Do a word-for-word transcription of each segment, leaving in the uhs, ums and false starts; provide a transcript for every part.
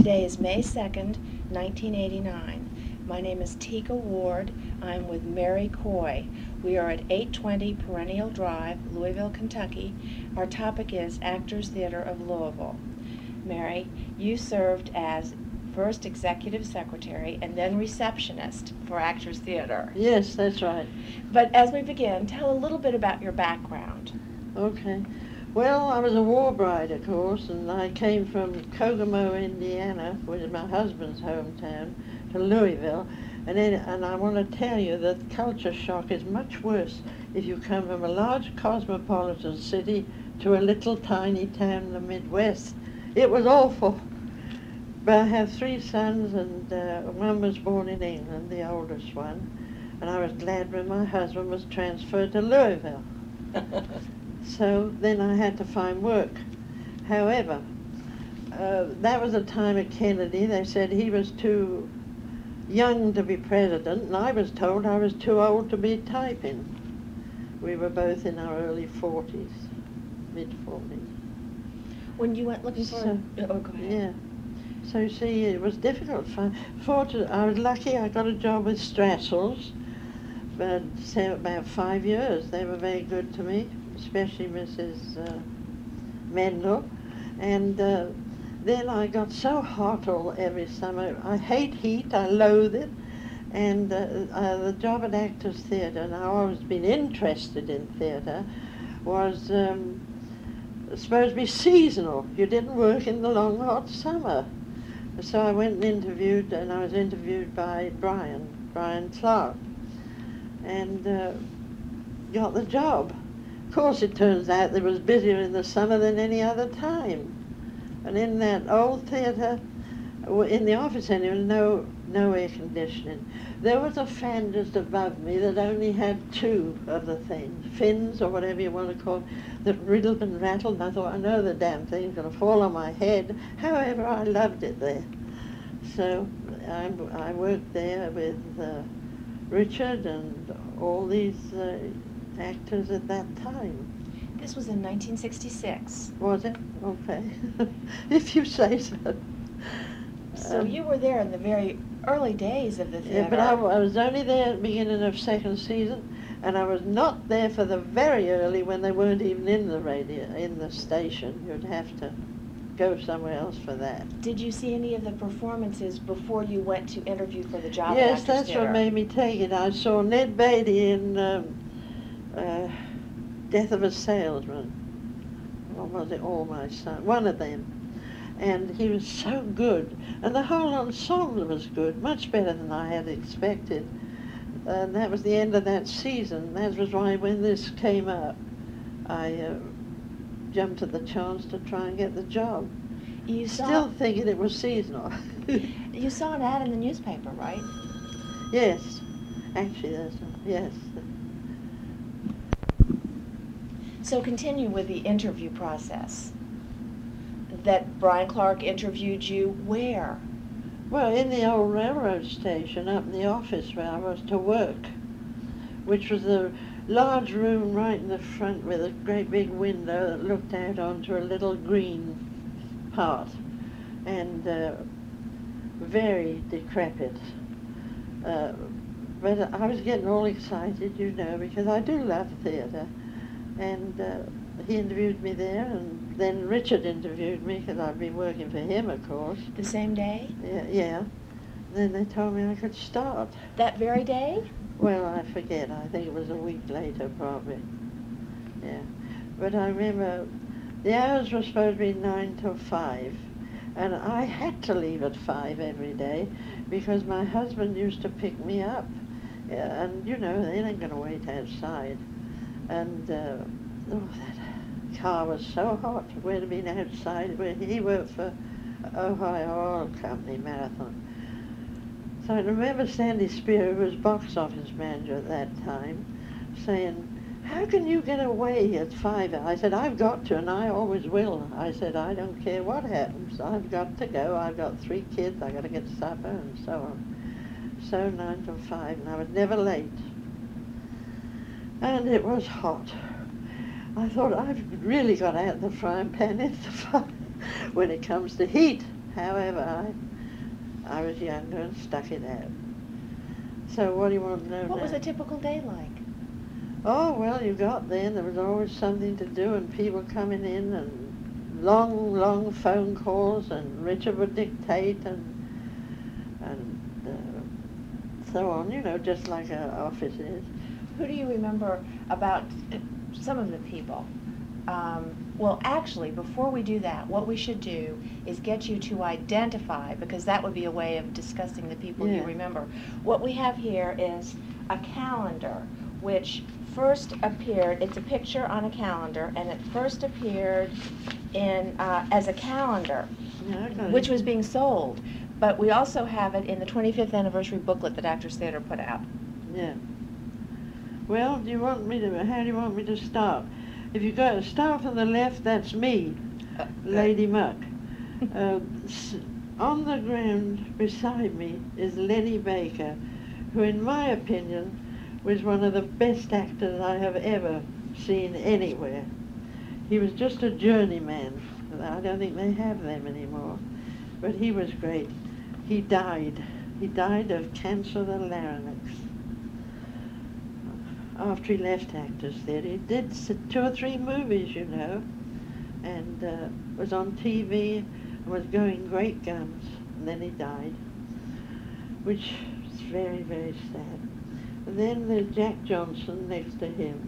Today is May second, nineteen eighty-nine. My name is Tika Ward. I'm with Mary Coy. We are at eight twenty Perennial Drive, Louisville, Kentucky. Our topic is Actors Theatre of Louisville. Mary, you served as first executive secretary and then receptionist for Actors Theatre. Yes, that's right. But as we begin, tell a little bit about your background. Okay. Well, I was a war bride, of course, and I came from Kokomo, Indiana, which is my husband's hometown, to Louisville. And then, and I want to tell you that culture shock is much worse if you come from a large cosmopolitan city to a little tiny town in the Midwest. It was awful. But I have three sons, and uh, one was born in England, the oldest one. And I was glad when my husband was transferred to Louisville. So then I had to find work. However, uh, that was the time at Kennedy. They said he was too young to be president, and I was told I was too old to be typing. We were both in our early forties, mid-forties. When you went looking for... So, oh, go ahead. Yeah. So you see, it was difficult to find. Fortunately, I was lucky I got a job with Strassels, but say about five years. They were very good to me, especially Missus Uh, Mendel. And uh, then I got so hot all every summer. I hate heat, I loathe it. And uh, uh, the job at Actors Theatre, and I've always been interested in theatre, was um, supposed to be seasonal. You didn't work in the long hot summer. So I went and interviewed, and I was interviewed by Brian, Brian Clark, and uh, got the job. Of course, it turns out it was busier in the summer than any other time. And in that old theatre, in the office anyway, no, no air conditioning. There was a fan just above me that only had two of the things, fins or whatever you want to call it, that riddled and rattled. And I thought, I know the damn thing's going to fall on my head. However, I loved it there. So I, I worked there with uh, Richard and all these uh, actors at that time. This was in nineteen sixty-six. Was it? Okay. If you say so. So Um, you were there in the very early days of the theatre. Yeah, but I, I was only there at the beginning of second season, and I was not there for the very early when they weren't even in the radio, in the station. You'd have to go somewhere else for that. Did you see any of the performances before you went to interview for the job Yes, at Actors that's Theatre? what made me take it. I saw Ned Beatty in um, uh, Death of a Salesman. Or was it All My Son? One of them. And he was so good. And the whole ensemble was good, much better than I had expected. And that was the end of that season. That was why when this came up, I uh, jumped at the chance to try and get the job. You saw, Still thinking it was seasonal. you saw an ad in the newspaper, right? Yes. Actually, that's, yes. So continue with the interview process. That Brian Clark interviewed you where? Well, in the old railroad station up in the office where I was to work, which was a large room right in the front with a great big window that looked out onto a little green part, and uh, very decrepit. Uh, but I was getting all excited, you know, because I do love theatre, and uh, he interviewed me there, and then Richard interviewed me because I'd been working for him, of course. The same day? Yeah, yeah. Then they told me I could start. That very day? Well, I forget. I think it was a week later, probably. Yeah. But I remember the hours were supposed to be nine till five, and I had to leave at five every day because my husband used to pick me up. Yeah, and, you know, they ain't going to wait outside. And, uh, oh, that car was so hot. We'd have been outside. Where he worked for Ohio Oil Company, Marathon. So I remember Sandy Spear, who was box office manager at that time, saying, how can you get away at five? I said, I've got to, and I always will. I said, I don't care what happens. I've got to go. I've got three kids. I've got to get supper and so on. So nine till five, and I was never late. And it was hot. I thought, I've really got out the frying pan into the fire when it comes to heat. However, I, I was younger and stuck it out. So what do you want to know What now? was a typical day like? Oh, well, you got there, and there was always something to do, and people coming in, and long, long phone calls, and Richard would dictate, and and uh, so on, you know, just like our office is. Who do you remember about uh, some of the people? Um, well, actually, before we do that, what we should do is get you to identify, because that would be a way of discussing the people you Yeah. remember. What we have here is a calendar, which first appeared, it's a picture on a calendar, and it first appeared in uh, as a calendar, Yeah, I got which it. was being sold. But we also have it in the twenty-fifth anniversary booklet that Actors Theatre put out. Yeah. Well, do you want me to, how do you want me to start? If you go, start from the left, that's me, Uh, Lady Muck. uh, s- on the ground beside me is Lenny Baker, who in my opinion was one of the best actors I have ever seen anywhere. He was just a journeyman. I don't think they have them anymore. But he was great. He died. He died of cancer of the larynx after he left Actors Theatre. He did s- two or three movies, you know, and uh, was on T V and was going great guns, and then he died, which is very, very sad. And then there's Jack Johnson next to him.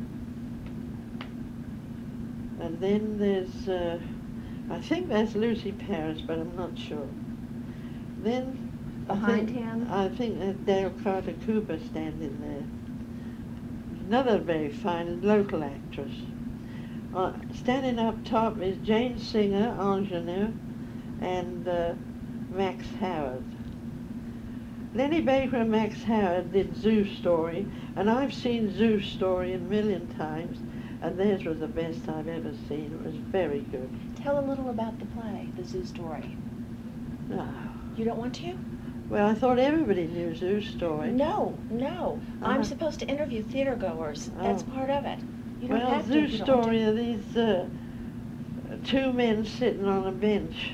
And then there's, uh, I think that's Lucy Paris, but I'm not sure. Then I Behind think, him? I think that's Dale Carter Cooper standing there. Another very fine local actress. Uh, standing up top is Jane Singer, ingenue, and uh, Max Howard. Lenny Baker and Max Howard did Zoo Story, and I've seen Zoo Story a million times, and theirs was the best I've ever seen. It was very good. Tell a little about the play, The Zoo Story. Oh. You don't want to? Well, I thought everybody knew Zoo Story. No, no. I'm Uh-huh. supposed to interview theater goers. That's Oh. part of it. You don't Well, have to. Zoo if you don't want Story to. are these uh, two men sitting on a bench,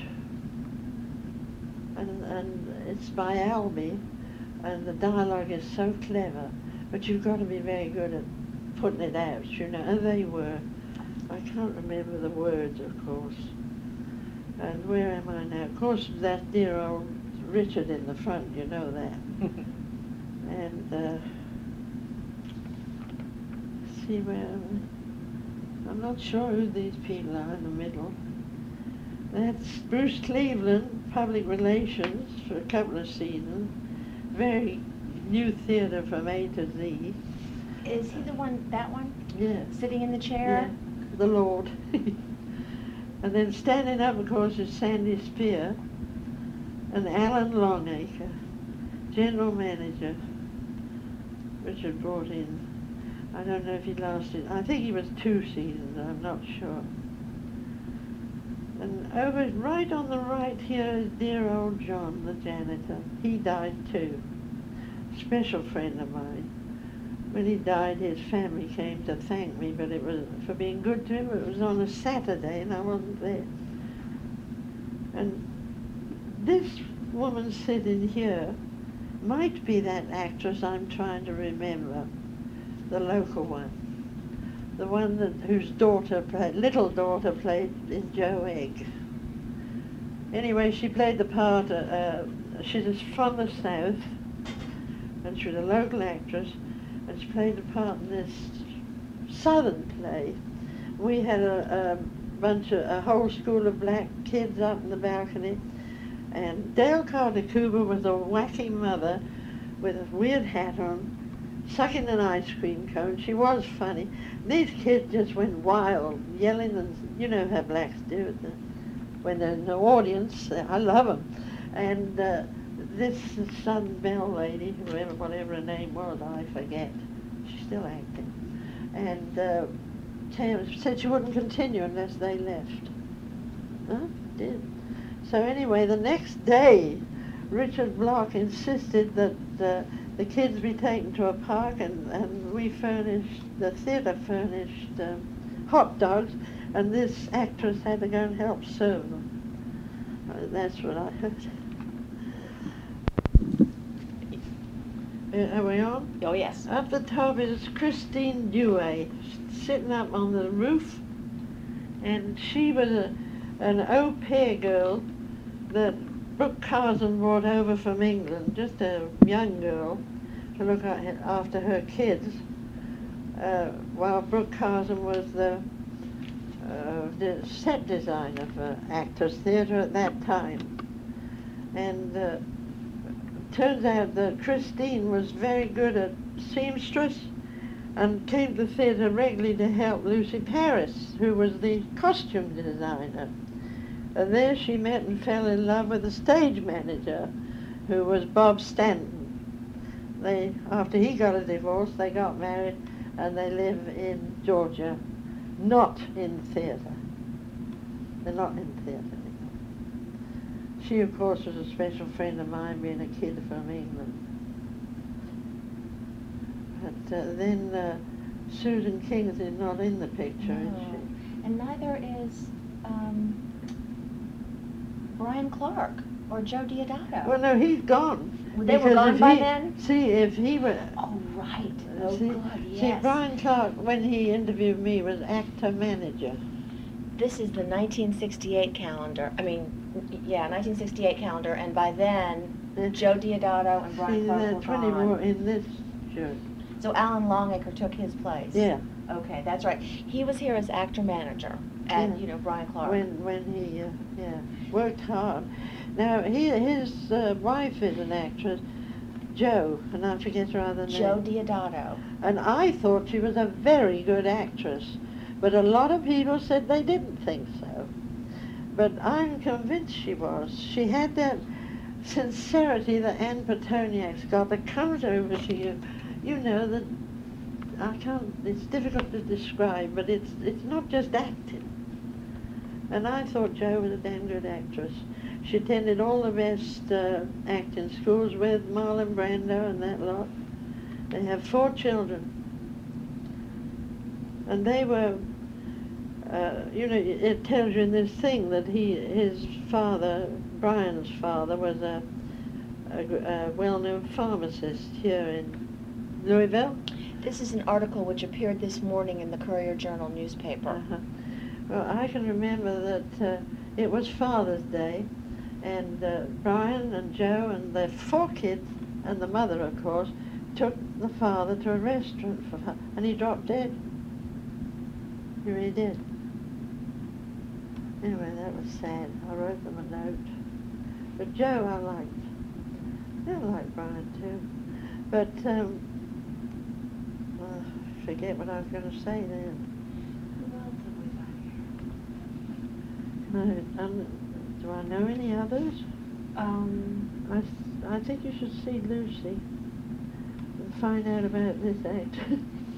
and, and it's by Albee, and the dialogue is so clever, but you've got to be very good at putting it out, you know, and they were. I can't remember the words, of course. And where am I now? Of course, that dear old Richard in the front, you know that. And, uh, see where am I? I'm not sure who these people are in the middle. That's Bruce Cleveland, public relations for a couple of seasons. Very new theatre from A to Z. Is he the one, that one? Yeah. Sitting in the chair? Yeah, the Lord. And then standing up, of course, is Sandy Spear and Alan Longacre, general manager, Richard brought in. I don't know if he lasted, I think he was two seasons, I'm not sure. And over, right on the right here is dear old John, the janitor. He died too. Special friend of mine. When he died, his family came to thank me, but it was for being good to him. It was on a Saturday, and I wasn't there. And this woman sitting here might be that actress I'm trying to remember, the local one, the one that whose daughter played, little daughter played in Joe Egg. Anyway, she played the part. Uh, uh, she's from the South, and she was a local actress. And she played a part in this southern play. We had a, a bunch of, a whole school of black kids up in the balcony, and Dale Carter Cooper was a wacky mother with a weird hat on, sucking an ice cream cone. She was funny. These kids just went wild, yelling, and you know how blacks do when there's no audience. I love them. And uh, this Southern Belle lady, whoever, whatever her name was, I forget. She's still acting. And uh, Tam said she wouldn't continue unless they left. Huh? Did. So anyway, the next day, Richard Block insisted that uh, the kids be taken to a park, and, and we furnished, the theatre furnished um, hot dogs, and this actress had to go and help serve them. Uh, That's what I heard. Uh, Are we on? Oh, yes. Up the top is Christine Dewey, sitting up on the roof, and she was a, an au pair girl that Brooke Carson brought over from England, just a young girl, to look a- after her kids, uh, while Brooke Carson was the, uh, the set designer for Actors Theatre at that time. And uh, turns out that Christine was very good at seamstress and came to theatre regularly to help Lucy Paris, who was the costume designer. And there she met and fell in love with the stage manager, who was Bob Stanton. They, after he got a divorce, they got married, and they live in Georgia, not in theatre. They're not in theatre anymore. She, of course, was a special friend of mine, being a kid from England. But uh, then uh, Susan Kingsley is not in the picture, No. is she? And neither is um, Brian Clark or Joe Diodato. Well, no, he's gone. They were Because gone if by he- then? See, if he were... Oh, right. uh, Oh, see, good, see, yes. Brian Clark, when he interviewed me, was actor-manager. This is the nineteen sixty-eight calendar. I mean, n- yeah, nineteen sixty-eight calendar, and by then, That's- Joe Diodato and Brian See, Clark were that's when he gone. wore in this shirt. So Alan Longacre took his place. Yeah. Okay, that's right. He was here as actor-manager, and, Yeah. you know, Brian Clark. When when he uh, yeah worked hard. Now he his uh, wife is an actress, Jo, and I forget her other name. Joe Diodato. And I thought she was a very good actress, but a lot of people said they didn't think so. But I'm convinced she was. She had that sincerity that Anne Petoniak's got that comes over to you. You know that I can't. It's difficult to describe, but it's it's not just acting. And I thought Jo was a damn good actress. She attended all the best uh, acting schools with Marlon Brando and that lot. They have four children. And they were, uh, you know, it tells you in this thing that he, his father, Brian's father, was a, a, gr- a well-known pharmacist here in Louisville. This is an article which appeared this morning in the Courier-Journal newspaper. Uh-huh. Well, I can remember that uh, it was Father's Day, and uh, Brian and Jo and their four kids, and the mother, of course, took the father to a restaurant for her, and he dropped dead. He really did. Anyway, that was sad. I wrote them a note. But Jo I liked. I liked Brian too. But, um, uh, I forget what I was going to say then. No, um, do I know any others? Um, I, s- I think you should see Lucy and find out about this actor.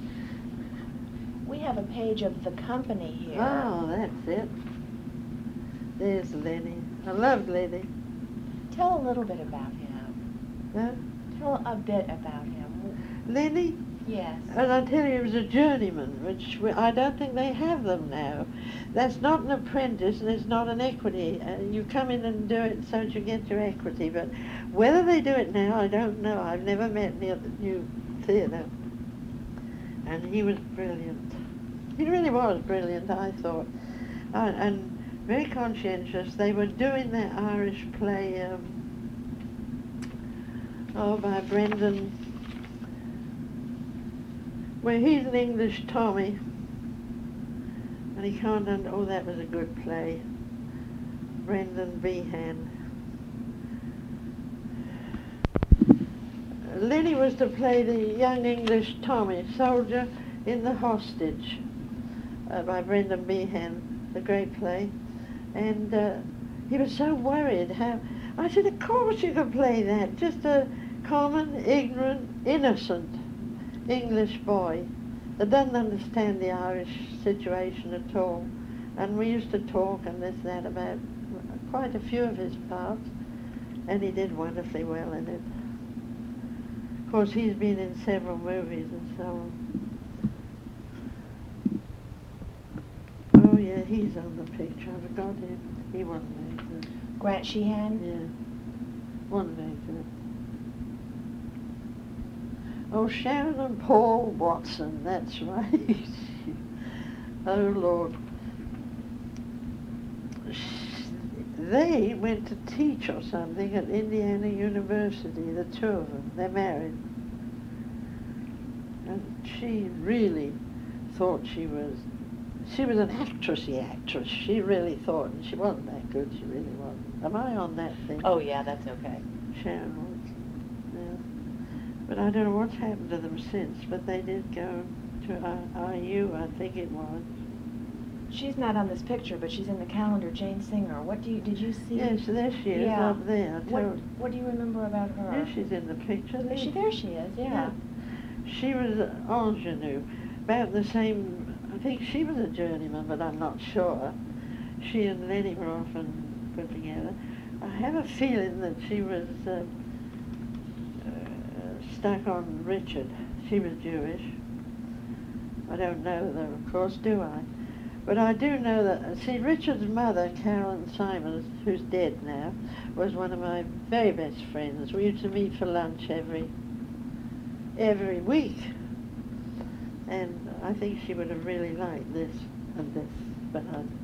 we have a page of the company here. Oh, that's it. There's Lenny. I loved Lenny. Tell a little bit about him. Huh? Tell a bit about him. Lenny? Yes. And I tell you, he was a journeyman, which we, I don't think they have them now. That's not an apprentice and it's not an equity. Uh, you come in and do it so that you get your equity. But whether they do it now, I don't know. I've never met near the new theatre. And he was brilliant. He really was brilliant, I thought. Uh, and very conscientious. They were doing that Irish play, um, oh, by Brendan, where he's an English Tommy, and he can't under, oh, that was a good play. Brendan Behan. Lenny was to play the young English Tommy, soldier in The Hostage, uh, by Brendan Behan, the great play. And uh, he was so worried how, I said, of course you can play that, just a common, ignorant, innocent English boy that doesn't understand the Irish situation at all. And we used to talk and this, that, about quite a few of his parts, and he did wonderfully well in it. Of course, he's been in several movies and so on. Oh yeah, he's on the picture. I forgot him. He wasn't there. Grant Sheehan? Yeah. One very good. Oh, Sharon and Paul Watson, that's right. Oh, Lord. They went to teach or something at Indiana University, the two of them. They're married. And she really thought she was, she was an actressy actress. She really thought, and she wasn't that good, she really wasn't. Am I on that thing? Oh, yeah, that's okay. Sharon was, yeah. But I don't know what's happened to them since, but they did go to I U, I think it was. She's not on this picture, but she's in the calendar, Jane Singer. What do you, did you see? Yes, there she is, Yeah. up there. What, what do you remember about her? There she's in the picture. Is she, there she is, yeah. Yeah. She was an ingenue, about the same, I think she was a journeyman, but I'm not sure. She and Lenny were often put together. I have a feeling that she was uh, uh, stuck on Richard. She was Jewish. I don't know though, of course, do I? But I do know that, see, Richard's mother, Carolyn Simons, who's dead now, was one of my very best friends. We used to meet for lunch every every week. And I think she would have really liked this and this. But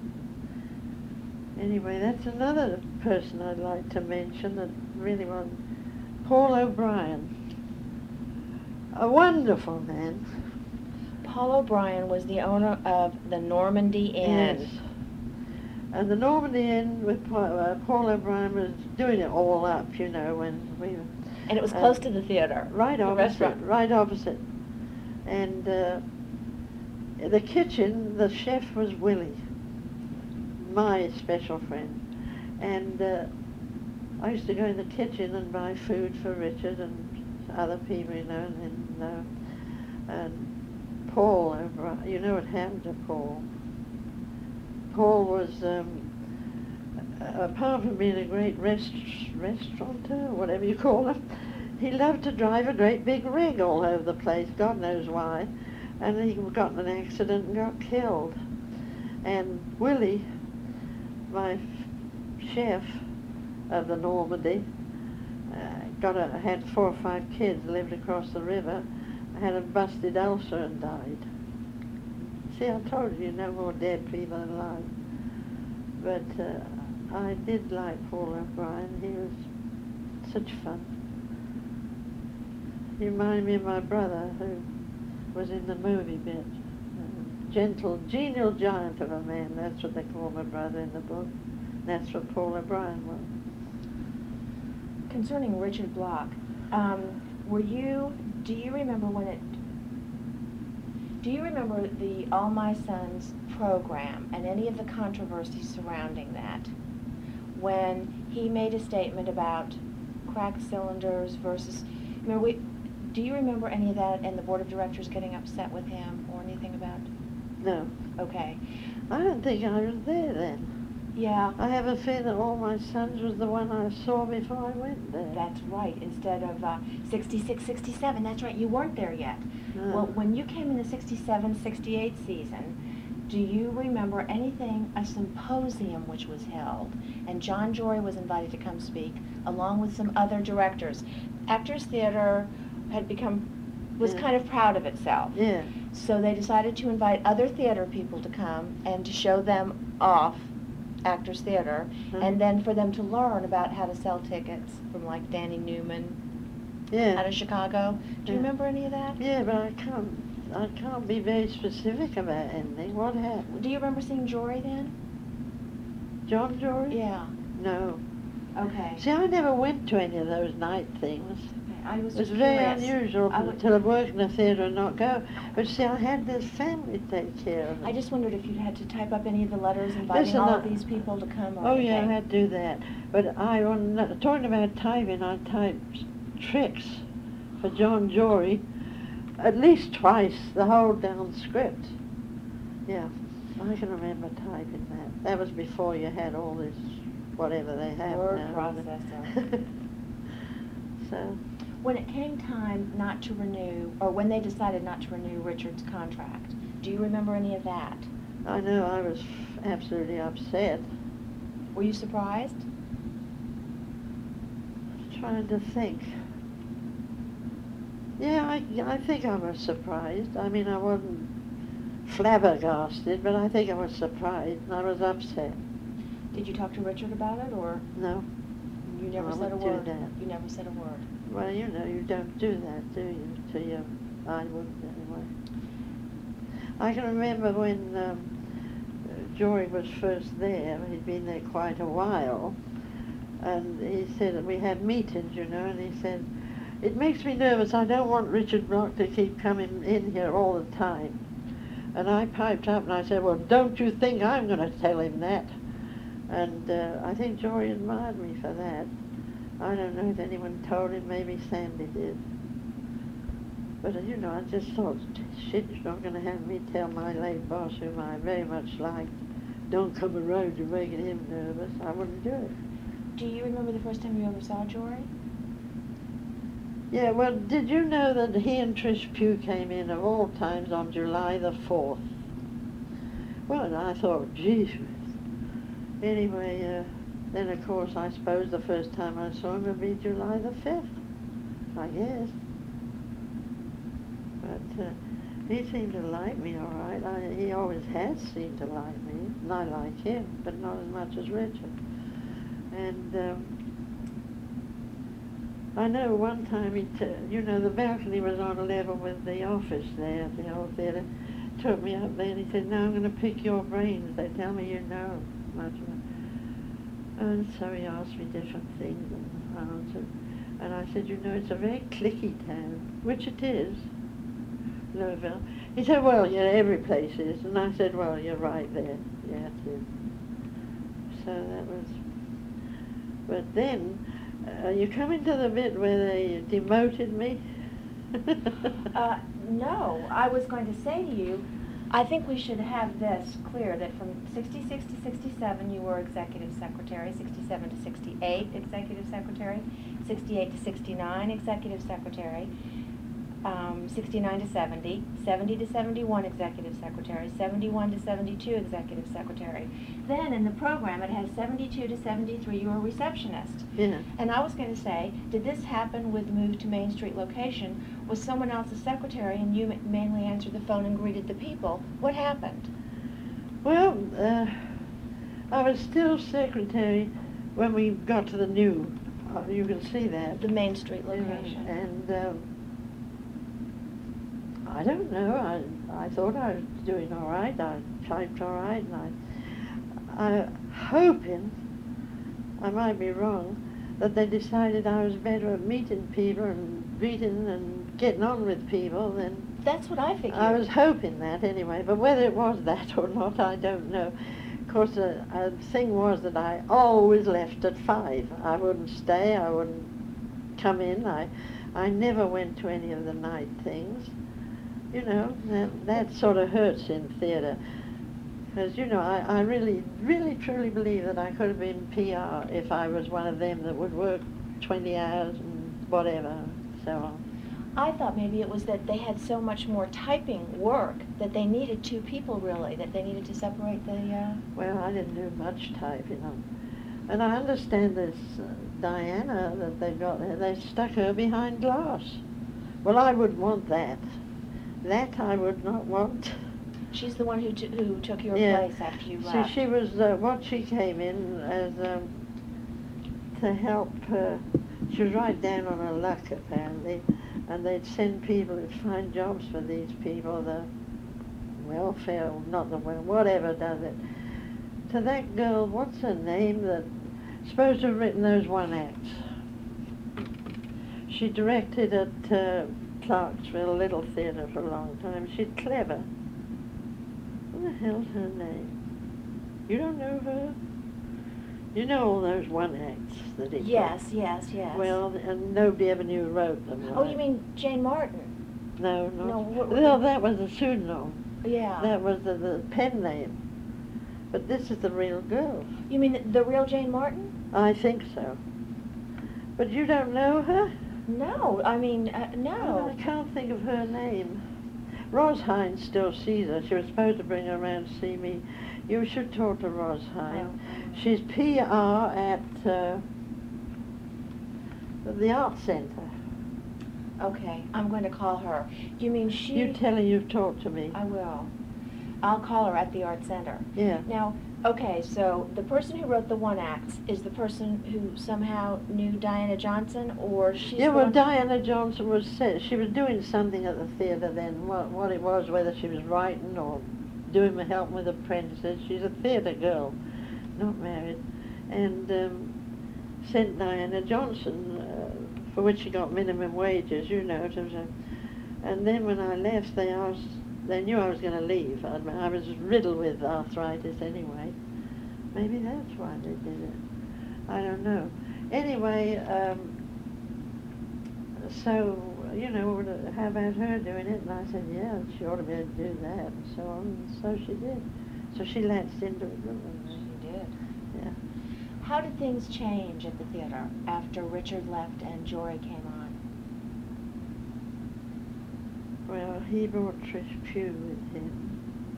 I, anyway, that's another person I'd like to mention that really was Paul O'Brien. A wonderful man. Paul O'Brien was the owner of the Normandy Inn. Yes. And the Normandy Inn with Paul, uh, Paul O'Brien was doing it all up, you know, when we were... And it was uh, close to the theater. Right the opposite, restaurant. right opposite. And uh, the kitchen, the chef was Willie, my special friend. And uh, I used to go in the kitchen and buy food for Richard and other people, you know, and, uh, and Paul O'Brien, you know what happened to Paul? Paul was, um, apart from being a great rest restaurateur, whatever you call him, he loved to drive a great big rig all over the place, God knows why, and he got in an accident and got killed. And Willie, my chef of the Normandy, uh, got a, had four or five kids, lived across the river, had a busted ulcer and died. See, I told you, no more dead people than alive. But uh, I did like Paul O'Brien. He was such fun. He reminded me of my brother, who was in the movie bit. Uh, gentle, genial giant of a man, that's what they call my brother in the book. That's what Paul O'Brien was. Concerning Richard Bloch, um, were you, do you remember when it, do you remember the All My Sons program and any of the controversies surrounding that? When he made a statement about cracked cylinders versus, remember we, do you remember any of that and the board of directors getting upset with him or anything about? No. Okay. I don't think I was there then. Yeah. I have a feeling that All My Sons was the one I saw before I went there. That's right, instead of uh, sixty-six, sixty-seven, that's right, you weren't there yet. No. Well, when you came in the sixty-seven, sixty-eight season, do you remember anything, a symposium which was held, and John Jory was invited to come speak, along with some other directors. Actors Theater had become, was Yeah. kind of proud of itself. Yeah. So they decided to invite other theater people to come and to show them off Actors Theater, Mhm. and then for them to learn about how to sell tickets from like Danny Newman Yeah. out of Chicago. Do you Yeah. remember any of that? Yeah, but I can't, I can't be very specific about anything. What happened? Do you remember seeing Jory then? John Jory? Yeah. No. Okay. See, I never went to any of those night things. I was It was just very curious. unusual I would- to have worked in a theatre and not go. But see, I had this family to take care of. I just wondered if you'd had to type up any of the letters inviting Listen, all I- of these people to come or Oh yeah, I anything. had to do that. But I, on talking about typing, I typed tricks for John Jory at least twice, the whole down script. Yeah, I can remember typing that. That was before you had all this, whatever they have Word now. processor. So, When it came time not to renew, or when they decided not to renew Richard's contract, do you remember any of that? I know I was absolutely upset. Were you surprised? trying to think. Yeah, I, I think I was surprised. I mean, I wasn't flabbergasted, but I think I was surprised and I was upset. Did you talk to Richard about it, or No. you never I said a wouldn't do word? that. You never said a word. Well, you know, you don't do that, do you? To you, I wouldn't anyway. I can remember when um, Jory was first there. He'd been there quite a while, and he said that we had meetings, you know, and he said, "It makes me nervous. I don't want Richard Block to keep coming in here all the time." And I piped up and I said, "Well, don't you think I'm going to tell him that?" And uh, I think Jory admired me for that. I don't know if anyone told him, maybe Sandy did. But, uh, you know, I just thought, shit, you're not going to have me tell my late boss, whom I very much liked, don't come around, you're making him nervous. I wouldn't do it. Do you remember the first time you ever saw Jory? Yeah, well, did you know that he and Trish Pugh came in of all times on July the fourth? Well, and I thought, geez. Anyway, uh, then of course I suppose the first time I saw him would be July the fifth, I guess. But uh, he seemed to like me all right. I, he always has seemed to like me, and I like him, but not as much as Richard. And um, I know one time he, t you know, the balcony was on a level with the office there at the old theatre. Took me up there and he said, "Now I'm going to pick your brains. They tell me you know much of it." And so he asked me different things and I answered. And I said, "You know, it's a very cliquey town," which it is, Louisville. He said, "Well, yeah, every place is." And I said, "Well, you're right there. Yeah, it is." So that was, but then, uh, you coming to the bit where they demoted me? uh, no, I was going to say to you, I think we should have this clear, that from sixty-six to sixty-seven you were executive secretary, sixty-seven to sixty-eight executive secretary, sixty-eight to sixty-nine executive secretary, um, sixty-nine to seventy, seventy to seventy-one executive secretary, seventy-one to seventy-two executive secretary. Then in the program it has seventy-two to seventy-three you were receptionist. Yeah. And I was going to say, did this happen with the move to Main Street location? Was someone else a secretary and you mainly answered the phone and greeted the people? What happened? Well, uh, I was still secretary when we got to the new, uh, you can see that. The Main Street location. And um, I don't know, I, I thought I was doing all right. I typed all right, and I, I hoping, I might be wrong, that they decided I was better at meeting people and greeting and getting on with people than... That's what I figured. I was hoping that anyway, but whether it was that or not, I don't know. Of course, the uh, uh, thing was that I always left at five. I wouldn't stay, I wouldn't come in. I, I never went to any of the night things. You know, that, that sort of hurts in theatre. Because, you know, I, I really, really, truly believe that I could have been P R if I was one of them that would work twenty hours and whatever, and so on. I thought maybe it was that they had so much more typing work that they needed two people, really, that they needed to separate the... Uh... Well, I didn't do much typing. Um, and I understand this uh, Diana that they've got there, they stuck her behind glass. Well, I wouldn't want that. That I would not want. She's the one who, t who took your Yeah. place after you See, left. she was, uh, what she came in as, um, to help, uh, she was right down on her luck, apparently, and they'd send people to find jobs for these people, the welfare, not the welfare, whatever does it. To that girl, what's her name, that supposed to have written those one acts. She directed at uh, Clarksville Little Theatre for a long time. She's clever. What the hell's her name? You don't know her? You know all those one acts that he Yes, got? yes, yes. Well, and nobody ever knew who wrote them. Oh, right? you mean Jane Martin? No, not. No, what- Well, that was a pseudonym. Yeah. That was the, the pen name. But this is the real girl. You mean the, the real Jane Martin? I think so. But you don't know her? No, I mean, uh, Oh, no. I can't think of her name. Ros Hines still sees her. She was supposed to bring her around to see me. You should talk to Ros Hines. Oh. She's P R at uh, the art centre. Okay, I'm going to call her. You mean she... You tell her you've talked to me. I will. I'll call her at the art center. Yeah. Now, okay, so the person who wrote the one act is the person who somehow knew Diana Johnson, or she's Yeah, the well, one- Diana Johnson was set, she was doing something at the theatre then. What, what it was, whether she was writing or doing the help with apprentices. She's a theatre girl, not married, and um, sent Diana Johnson, uh, for which she got minimum wages, you know. It was a, and then when I left, they asked, they knew I was going to leave. I, I was riddled with arthritis anyway. Maybe that's why they did it. I don't know. Anyway, um, so, you know, how about her doing it? And I said, yeah, she ought to be able to do that, and so on. And so she did. So she latched into it. She did. Yeah. How did things change at the theater after Richard left and Jory came on? Well, he brought Trish Pugh with him.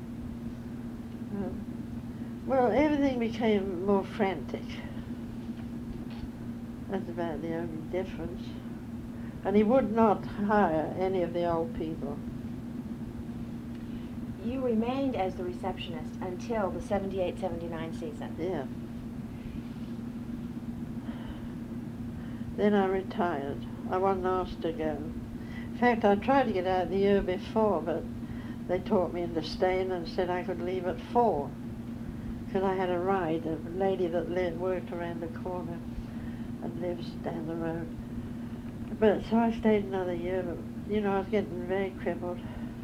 Um, well, everything became more frantic. That's about the only difference. And he would not hire any of the old people. You remained as the receptionist until the seventy-eight seventy-nine season. Yeah. Then I retired. I wasn't asked to go. In fact, I tried to get out the year before, but they talked me into staying and said I could leave at four. Because I had a ride, a lady that lived, worked around the corner and lives down the road. But so I stayed another year, but you know, I was getting very crippled.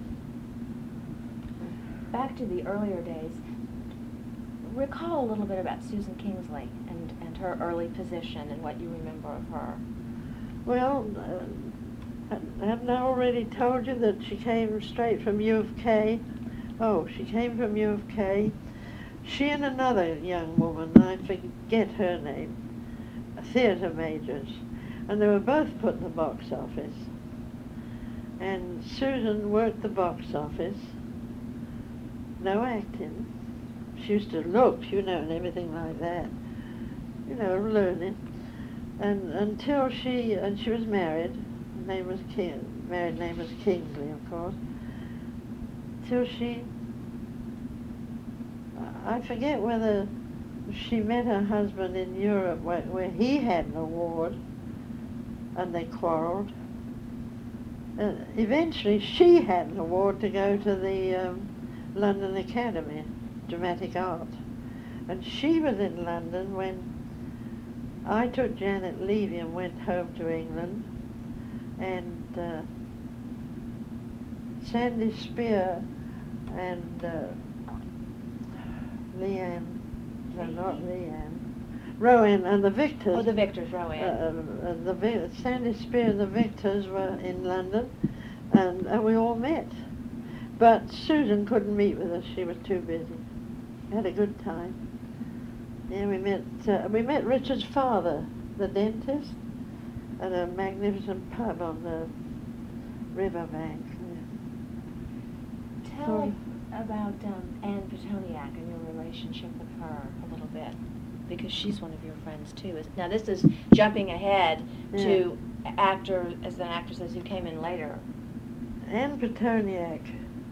Back to the earlier days, recall a little bit about Susan Kingsley and, and her early position and what you remember of her. Well, uh, hadn't I already told you that she came straight from U of K? Oh, she came from U of K. She and another young woman, I forget her name, theatre majors, and they were both put in the box office. And Susan worked the box office, no acting. She used to look, you know, and everything like that, you know, learning. And until she, and she was married, her name was King, married name was Kingsley, of course, till she, I forget whether she met her husband in Europe where, where he had an award, and they quarreled. Uh, eventually she had an award to go to the um, London Academy, Dramatic Art. And she was in London when I took Janet Levy and went home to England, and uh, Sandy Spear and uh, Leanne, no, not Leanne, Rowan and the Victors. Oh, the Victors, Rowan. Uh, uh, the Vi- Sandy Spear and the Victors were in London, and, and we all met. But Susan couldn't meet with us; she was too busy. Had a good time. Yeah, we met. Uh, we met Richard's father, the dentist, at a magnificent pub on the riverbank. Yeah. Tell Sorry. about um, Anne Petoniak and your relationship with her a little bit, because she's one of your friends too. Is- Now this is jumping ahead Yeah. to actor as an actresses who came in later. Anne Petoniak.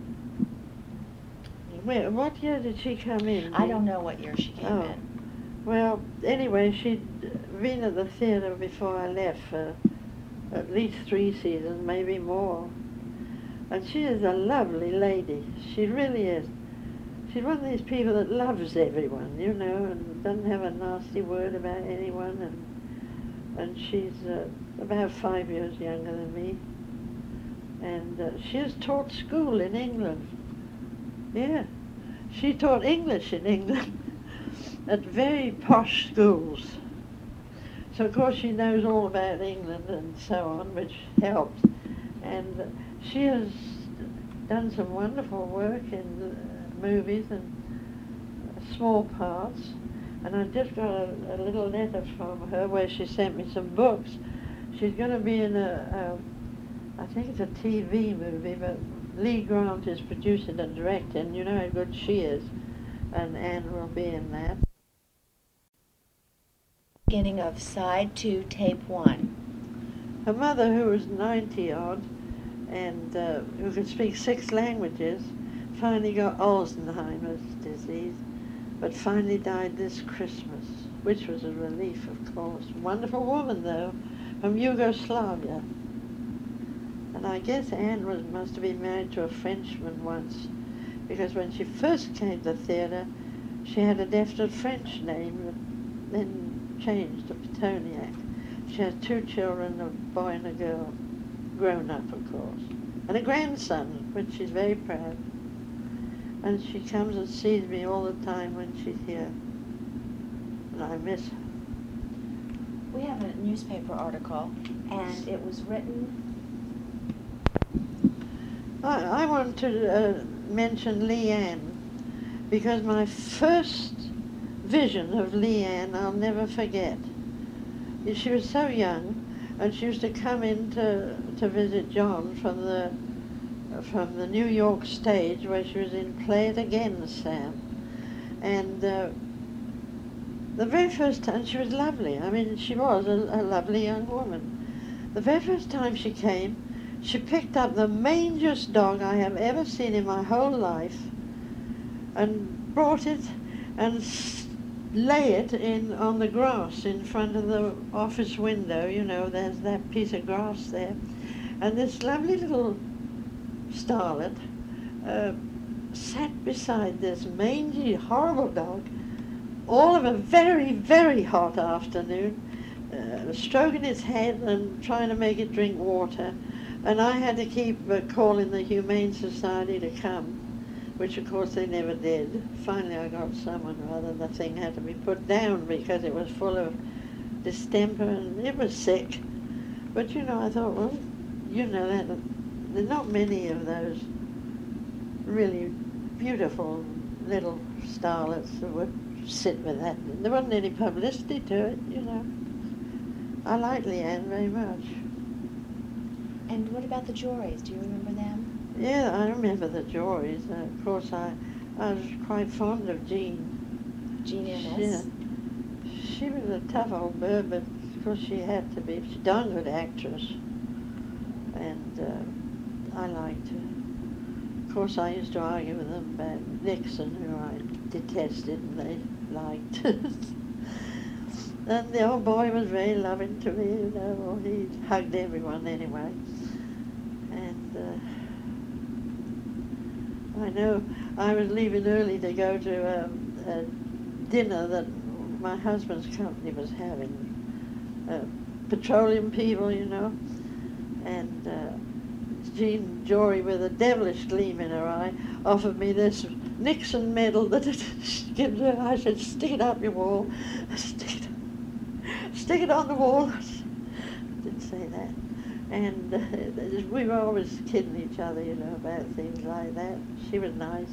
Wait, what year did she come in? I don't know what year she came Oh. in. Well, anyway, she'd been at the theatre before I left for at least three seasons, maybe more. And she is a lovely lady. She really is. She's one of these people that loves everyone, you know, and doesn't have a nasty word about anyone. And and she's uh, about five years younger than me. And uh, she has taught school in England. Yeah. She taught English in England at very posh schools. So of course she knows all about England and so on, which helps. And uh, she has done some wonderful work in uh, movies and uh, small parts. And I just got a, a little letter from her where she sent me some books. She's going to be in a, a, I think it's a T V movie, but Lee Grant is producing and directing. You know how good she is. And Anne will be in that. Beginning of side two, tape one. Her mother, who was ninety odd and uh, who could speak six languages, finally got Alzheimer's disease, but finally died this Christmas, which was a relief, of course. Wonderful woman, though, from Yugoslavia. And I guess Anne was, must have been married to a Frenchman once, because when she first came to theatre, she had a definite French name, but then changed to Petoniak. She has two children, a boy and a girl, grown up, of course, and a grandson, which she's very proud. And she comes and sees me all the time when she's here, and I miss her. We have a newspaper article, and it was written... I, I want to uh, mention Leanne, because my first vision of Leanne I'll never forget. She was so young, and she used to come in to, to visit John from the from the New York stage, where she was in Play It Again, Sam. And uh, the very first time, she was lovely. I mean, she was a, a lovely young woman. The very first time she came, she picked up the mangiest dog I have ever seen in my whole life and brought it and lay it in on the grass in front of the office window. You know, there's that piece of grass there. And this lovely little starlet uh, sat beside this mangy, horrible dog all of a very, very hot afternoon, uh, stroking its head and trying to make it drink water. And I had to keep uh, calling the Humane Society to come, which of course they never did. Finally I got someone or other. The thing had to be put down because it was full of distemper and it was sick. But you know, I thought, well, you know, that there are not many of those really beautiful little starlets that would sit with that. There wasn't any publicity to it, you know. I like Leanne very much. And what about the Jories? Do you remember them? Yeah, I remember the Jories. Uh, of course, I, I was quite fond of Jean. Jean Ennis? She, she was a tough old bird, but of course she had to be. She's a darn good actress. And uh, I liked her. Of course, I used to argue with them about Nixon, who I detested, and they liked. And the old boy was very loving to me, you know. Well, he hugged everyone anyway. And uh, I know I was leaving early to go to um, a dinner that my husband's company was having. Uh, petroleum people, you know. And uh, Jean Jory, with a devilish gleam in her eye, offered me this Nixon medal that it gives her. I said, stick it up your wall. Stick it, stick it on the wall. I didn't say that. And uh, we were always kidding each other, you know, about things like that. She was nice.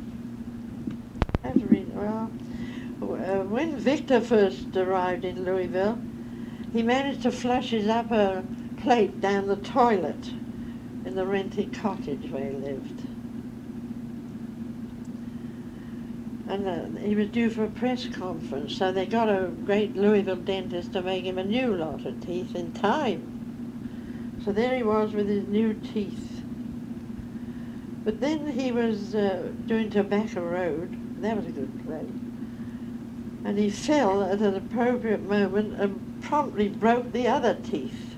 I have to read, well, uh, when Victor first arrived in Louisville, he managed to flush his upper plate down the toilet in the rented cottage where he lived. And uh, he was due for a press conference, so they got a great Louisville dentist to make him a new lot of teeth in time. So there he was with his new teeth. But then he was uh, doing Tobacco Road. That was a good play. And he fell at an appropriate moment and promptly broke the other teeth.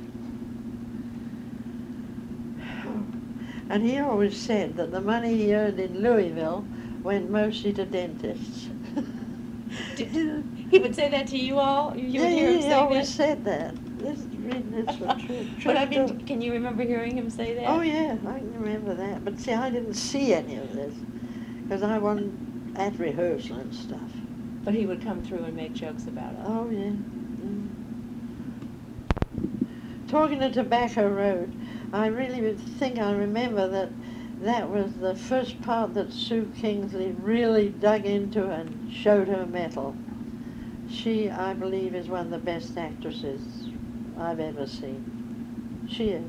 And he always said that the money he earned in Louisville went mostly to dentists. He would say that to you all? You yeah, would hear him he say always that? said that. This is really, it's a true, true But I mean, story. can you remember hearing him say that? Oh yeah, I can remember that. But see, I didn't see any of this because I wasn't at rehearsal and stuff. But he would come through and make jokes about it. Oh yeah. Mm. Talking of Tobacco Road, I really would think I remember that that was the first part that Sue Kingsley really dug into and showed her mettle. She, I believe, is one of the best actresses I've ever seen. She is.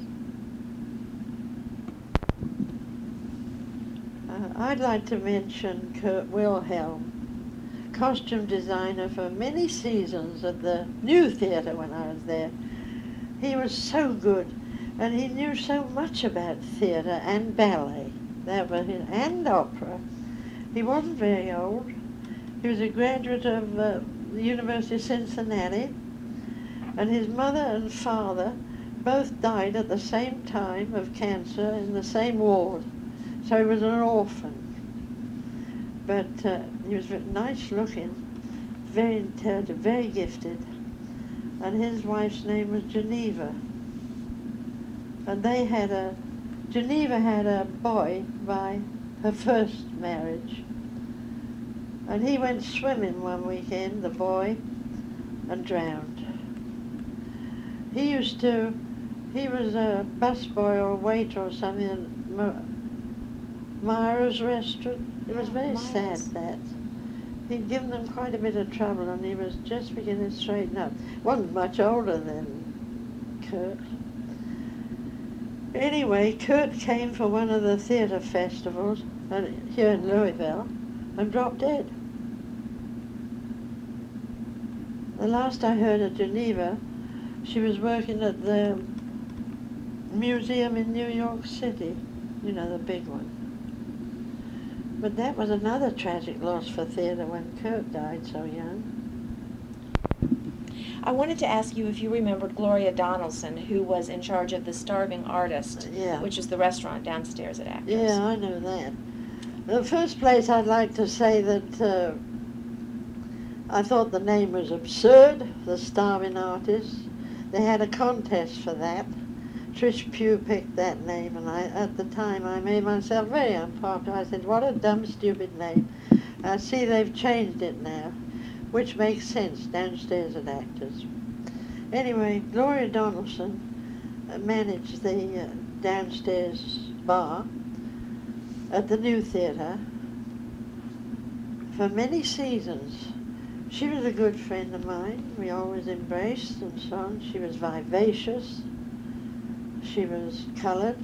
Uh, I'd like to mention Kurt Wilhelm, costume designer for many seasons at the New Theatre when I was there. He was so good, and he knew so much about theatre and ballet, that was it, and opera. He wasn't very old. He was a graduate of uh, the University of Cincinnati, and his mother and father both died at the same time of cancer in the same ward, so he was an orphan. But uh, he was nice looking, very intelligent, very gifted, and his wife's name was Geneva. And they had a, Geneva had a boy by her first marriage. And he went swimming one weekend, the boy, and drowned. He used to, he was a busboy or waiter or something in Myra's restaurant. It was very sad, that. He'd given them quite a bit of trouble, and he was just beginning to straighten up. Wasn't much older than Kurt. Anyway, Kurt came for one of the theatre festivals here in Louisville and dropped dead. The last I heard of Geneva, she was working at the museum in New York City, you know, the big one. But that was another tragic loss for theatre when Kurt died so young. I wanted to ask you if you remembered Gloria Donaldson, who was in charge of the Starving Artist, Yeah. which is the restaurant downstairs at Actors. Yeah, I know that. The first place I'd like to say that uh, I thought the name was absurd, the Starving Artist. They had a contest for that. Trish Pugh picked that name, and I, at the time I made myself very unpopular. I said, what a dumb, stupid name. I see they've changed it now, which makes sense downstairs at Actors. Anyway, Gloria Donaldson uh, managed the uh, downstairs bar at the New Theatre for many seasons. She was a good friend of mine. We always embraced and so on. She was vivacious. She was coloured.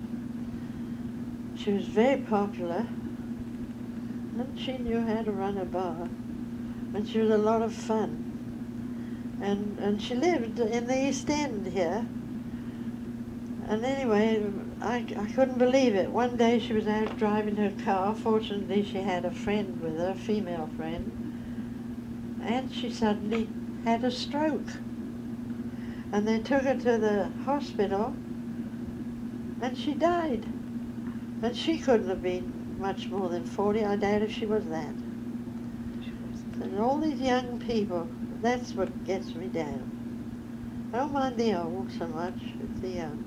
She was very popular. And she knew how to run a bar. And she was a lot of fun. And, and she lived in the East End here. And anyway, I, I couldn't believe it. One day she was out driving her car. Fortunately, she had a friend with her, a female friend. And she suddenly had a stroke. And they took her to the hospital, and she died. And she couldn't have been much more than forty. I doubt if she was that. And all these young people, that's what gets me down. I don't mind the old so much, it's the young.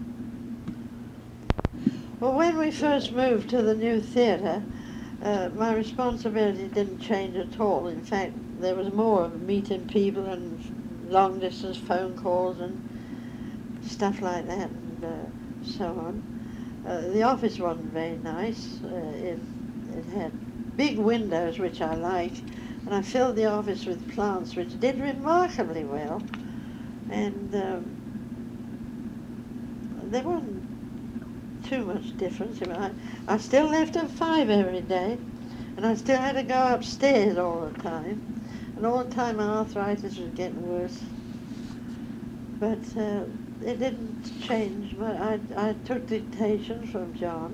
Well, when we first moved to the New Theatre, uh, my responsibility didn't change at all. In fact, there was more of meeting people and long-distance phone calls and stuff like that, and uh, so on. Uh, the office wasn't very nice. Uh, it, it had big windows, which I like, and I filled the office with plants, which did remarkably well. And um, there wasn't too much difference. I, mean, I, I still left at five every day, and I still had to go upstairs all the time. And all the time my arthritis was getting worse. But uh, it didn't change. But I, I took dictation from John.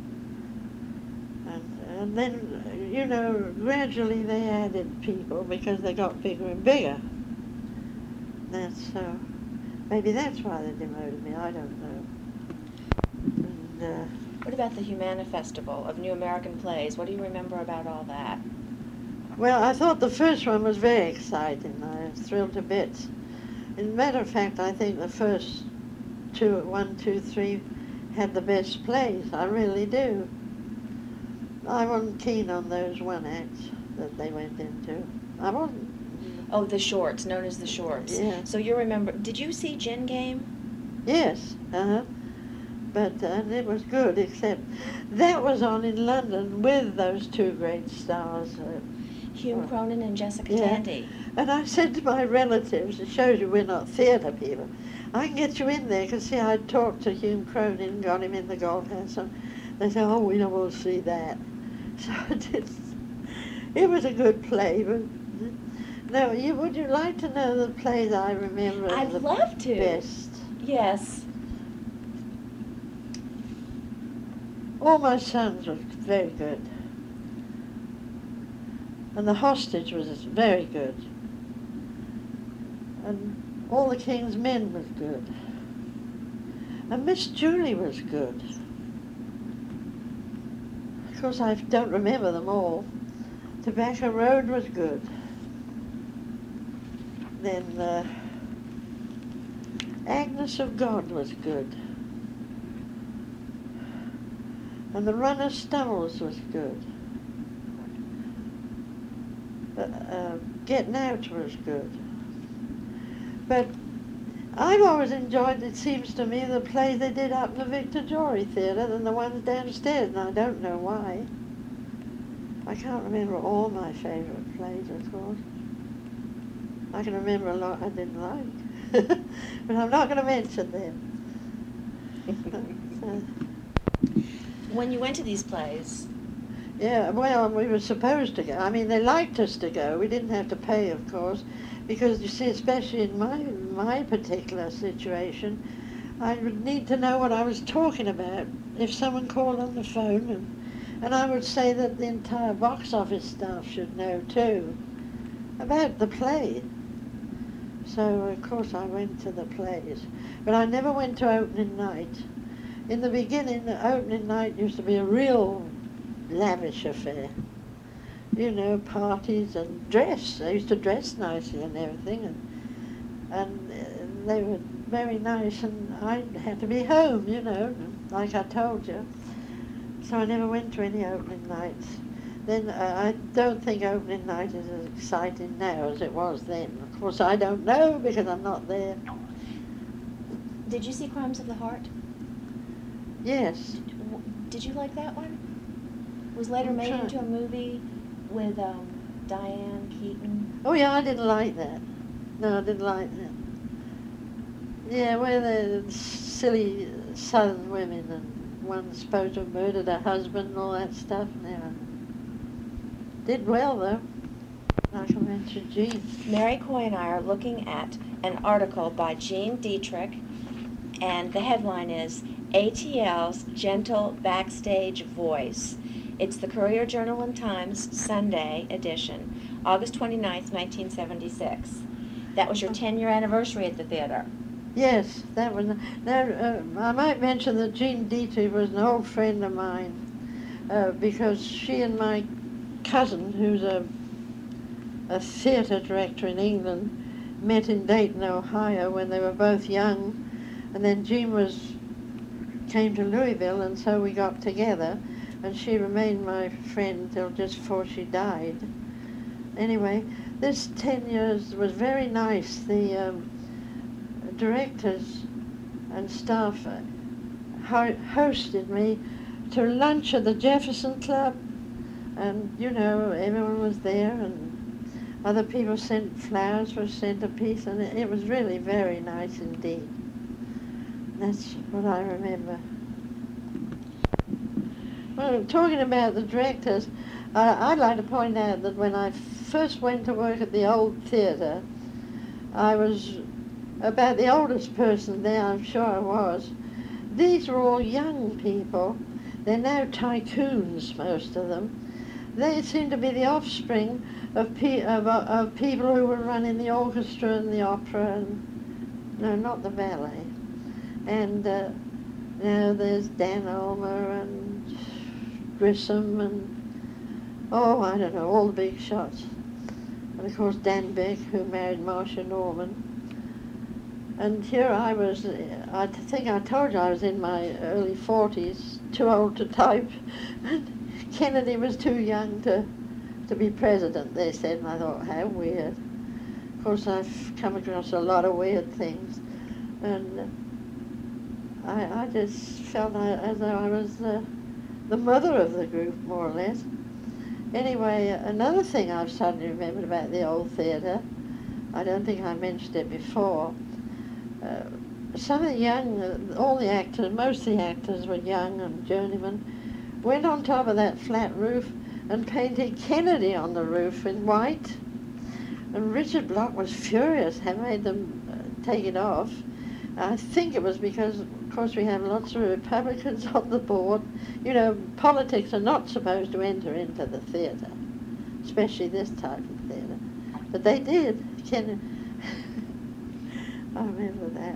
And, and then, you know, gradually they added people because they got bigger and bigger. That's so. Uh, maybe that's why they demoted me. I don't know. And, uh, What about the Humana Festival of New American Plays? What do you remember about all that? Well, I thought the first one was very exciting. I was thrilled to bits. As a matter of fact, I think the first two, one, two, three, had the best plays. I really do. I wasn't keen on those one acts that they went into. I wasn't. Oh, the shorts, known as the shorts. Yeah. So you remember, did you see Gin Game? Yes, uh-huh. But uh, it was good, except that was on in London with those two great stars. Uh, Hume Cronin and Jessica Yeah. Tandy. And I said to my relatives, it shows you we're not theatre people, I can get you in there, because see, I talked to Hume Cronin, got him in the Golf House, and they said, oh, we don't want to see that. So it, it was a good play, but no, you, would you like to know the plays I remember as I'd the love to. best? Yes. All my sons were very good. And the hostage was very good. And all the king's men was good. And Miss Julie was good. Of course, I don't remember them all. Tobacco Road was good. Then uh, Agnes of God was good. And the Run of Stunnels was good. Uh, uh, Getting Out was good. But I've always enjoyed, it seems to me, the plays they did up in the Victor Jory Theatre than the ones downstairs, and I don't know why. I can't remember all my favourite plays, of course. I can remember a lot I didn't like, but I'm not going to mention them. uh, When you went to these plays, Yeah, well, we were supposed to go. I mean, they liked us to go. We didn't have to pay, of course, because you see, especially in my my particular situation, I would need to know what I was talking about if someone called on the phone, and, and I would say that the entire box office staff should know too about the play. So, of course, I went to the plays, but I never went to opening night. In the beginning, the opening night used to be a real lavish affair. You know, parties and dress. They used to dress nicely and everything, and, and uh, they were very nice, and I had to be home, you know, like I told you. So I never went to any opening nights. Then uh, I don't think opening night is as exciting now as it was then. Of course, I don't know because I'm not there. did you see Crimes of the Heart? Yes. Did you like that one? It was later I'm made trying- into a movie with um, Diane Keaton. Oh yeah, I didn't like that. No, I didn't like that. Yeah, where the silly southern women and one's supposed to have murdered her husband and all that stuff. Now, did well though. Like I mentioned, Jean. Mary Coy and I are looking at an article by Jean Dietrich, and the headline is A T L's Gentle Backstage Voice. It's the Courier Journal and Times Sunday edition, August twenty-ninth, nineteen seventy-six. That was your ten-year anniversary at the theater. Yes, that was. Now, uh, I might mention that Jean Dietrich was an old friend of mine uh, because she and my cousin, who's a a theatre director in England, met in Dayton, Ohio, when they were both young, and then Jean was came to Louisville, and so we got together, and she remained my friend till just before she died. Anyway, this ten years was very nice. The um, directors and staff uh, ho- hosted me to lunch at the Jefferson Club, and you know, everyone was there, and other people sent flowers for centerpiece, and it, it was really very nice indeed. That's what I remember. Well, talking about the directors, uh, I'd like to point out that when I first went to work at the old theatre, I was about the oldest person there, I'm sure I was. These were all young people. They're now tycoons, most of them. They seem to be the offspring of, pe- of, uh, of people who were running the orchestra and the opera, and no, not the ballet. And uh, now there's Dan Ulmer and Grissom and, oh, I don't know, all the big shots. And of course Dan Beck, who married Marcia Norman. And here I was, I think I told you I was in my early forties, too old to type. And Kennedy was too young to, to be president, they said, and I thought, how weird. Of course, I've come across a lot of weird things. And I, I just felt I, as though I was the, the mother of the group, more or less. Anyway, another thing I've suddenly remembered about the old theatre, I don't think I mentioned it before, uh, some of the young, uh, all the actors, most of the actors were young and journeymen, went on top of that flat roof and painted Kennedy on the roof in white. And Richard Block was furious, had made them uh, take it off. I think it was because, of course, we have lots of Republicans on the board. You know, politics are not supposed to enter into the theatre, especially this type of theatre. But they did. Can I remember that.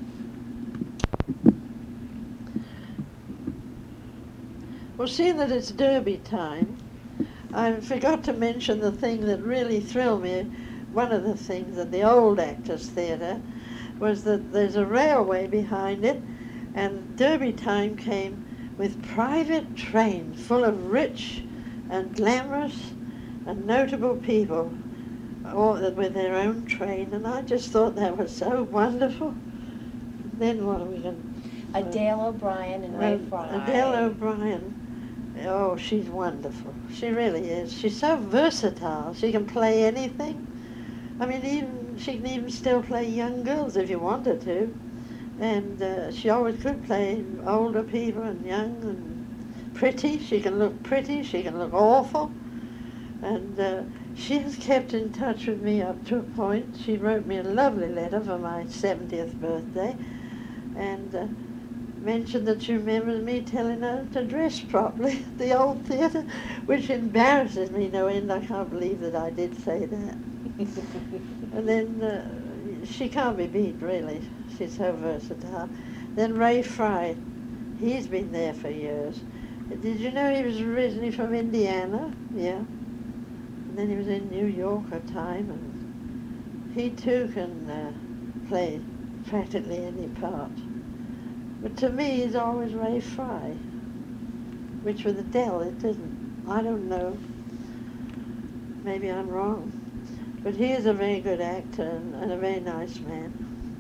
Well, seeing that it's Derby time, I forgot to mention the thing that really thrilled me. One of the things at the Old Actors Theatre was that there's a railway behind it, and Derby time came with private trains full of rich and glamorous and notable people, all with their own train, and I just thought that was so wonderful. Then what are we going to... Adele O'Brien and Ray uh, Fry. Adele O'Brien, oh, she's wonderful. She really is. She's so versatile. She can play anything. I mean, even she can even still play young girls if you wanted to. And uh, she always could play older people and young and pretty. She can look pretty, she can look awful. And uh, she has kept in touch with me up to a point. She wrote me a lovely letter for my seventieth birthday and uh, mentioned that she remembers me telling her to dress properly at the Old Theatre, which embarrasses me no end. I can't believe that I did say that. And then uh, she can't be beat, really. She's so versatile. Then Ray Fry, he's been there for years. Did you know he was originally from Indiana? Yeah. And then he was in New York a time, and he too can uh, play practically any part. But to me, he's always Ray Fry, which with Adele, it didn't. I don't know. Maybe I'm wrong. But he is a very good actor and, and a very nice man.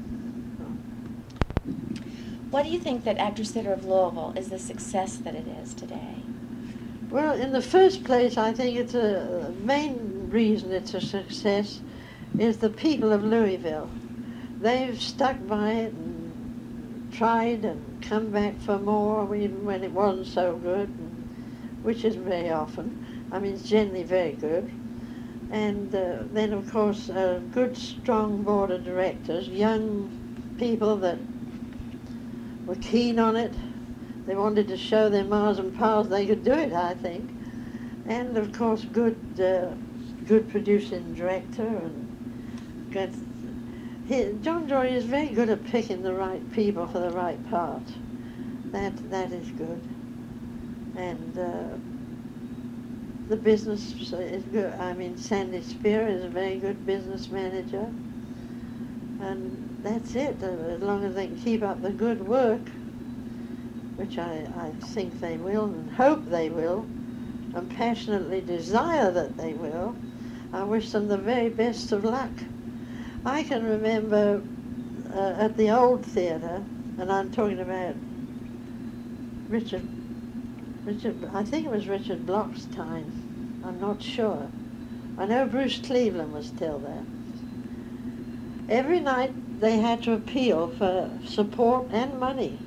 Why do you think that Actors Theatre of Louisville is the success that it is today? Well, in the first place, I think it's a the main reason it's a success is the people of Louisville. They've stuck by it and tried and come back for more even when it wasn't so good, and, which is very often. I mean, it's generally very good. And uh, then, of course, a good, strong board of directors, young people that were keen on it. They wanted to show their mars and pals they could do it, I think. And, of course, good uh, good producing director. And good, he, John Jory is very good at picking the right people for the right part. That That is good. And uh, the business is good. I mean, Sandy Spear is a very good business manager. And that's it, as long as they can keep up the good work, which I, I think they will and hope they will, and passionately desire that they will. I wish them the very best of luck. I can remember uh, at the Old Theatre, and I'm talking about Richard Richard, I think it was Richard Block's time. I'm not sure. I know Bruce Cleveland was still there. Every night they had to appeal for support and money.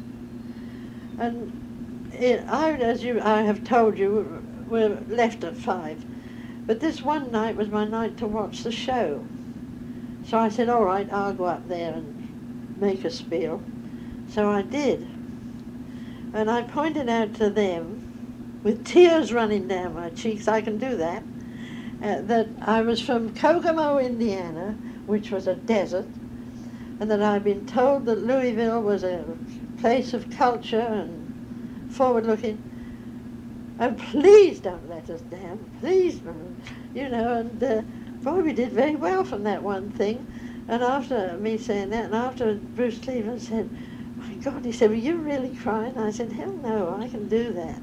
And it, I, as you, I have told you, we're left at five. But this one night was my night to watch the show. So I said, all right, I'll go up there and make a spiel. So I did. And I pointed out to them, with tears running down my cheeks, I can do that, uh, that I was from Kokomo, Indiana, which was a desert, and that I'd been told that Louisville was a place of culture and forward-looking, and please don't let us down, please, you know, and uh, boy, we did very well from that one thing. And after me saying that, and after Bruce Cleveland said, my God, he said, were you really crying? I said, hell no, I can do that.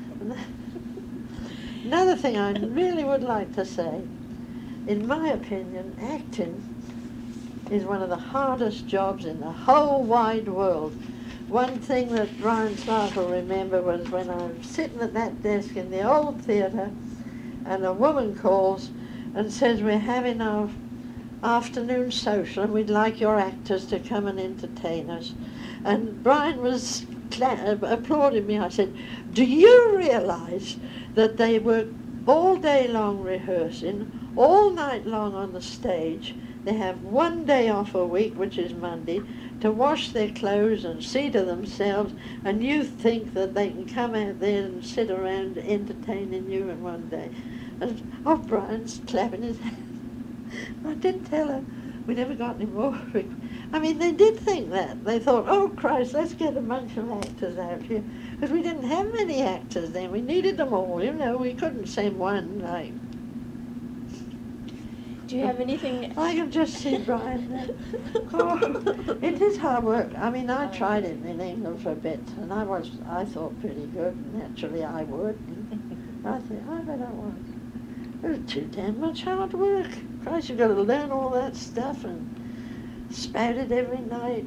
Another thing I really would like to say, in my opinion, acting is one of the hardest jobs in the whole wide world. One thing that Brian Clark will remember was when I was sitting at that desk in the Old Theatre and a woman calls and says, we're having our afternoon social and we'd like your actors to come and entertain us. And Brian was applauding me. I said, do you realize that they work all day long rehearsing, all night long on the stage? They have one day off a week, which is Monday, to wash their clothes and see to themselves, and you think that they can come out there and sit around entertaining you in one day. And O'Brien's clapping his hands. I did tell her we never got any more. I mean, they did think that. They thought, oh, Christ, let's get a bunch of actors out here. Because we didn't have many actors then. We needed them all, you know. We couldn't send one, like... Do you have anything... I can just see Brian there. Oh, it is hard work. I mean, I tried it in England for a bit, and I was, I thought pretty good. Naturally, I would. And I thought, I bet I was. It was too damn much hard work. Christ, you've got to learn all that stuff and spout it every night.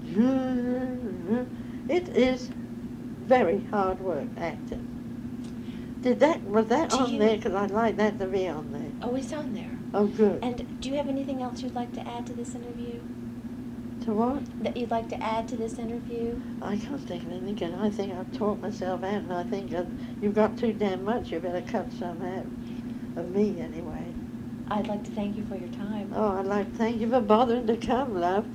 It is very hard work, acting. Did that, was that Do on you- there? Because I'd like that to be on there. Oh, it's on there. Oh, good. And do you have anything else you'd like to add to this interview? To what? That you'd like to add to this interview? I can't think of anything, and I think I've talked myself out, and I think that you've got too damn much. You better cut some out. Of me, anyway. I'd like to thank you for your time. Oh, I'd like to thank you for bothering to come, love.